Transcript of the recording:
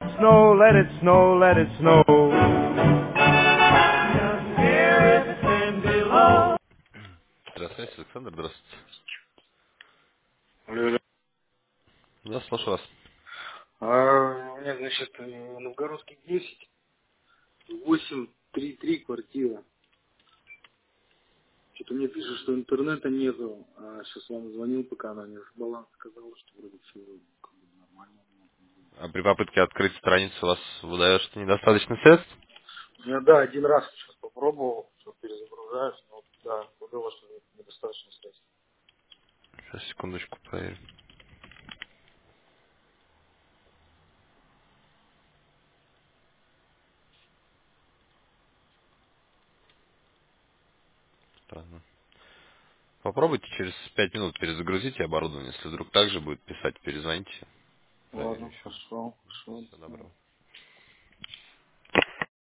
snow, let it snow, let it snow. Just hear it sing below. Здравствуйте, Александр, здравствуйте. Алло, алло. Да, слушаю вас. У меня, значит, Новгородский 10, 833 квартира. Что-то мне пишут, что интернета нету. А сейчас вам звонил, пока она мне баланс сказала, что вроде все как бы нормально. А при попытке открыть страницу у вас выдает, что недостаточно средств? Я, да, один раз сейчас попробовал, что перезагружаешь, но да, выдало, что недостаточно средств. Сейчас, секундочку, проверим. Странно. Попробуйте через 5 минут перезагрузите оборудование. Если вдруг так же будет писать, перезвоните. Проверим Ладно, еще. хорошо, хорошо. Всего доброго.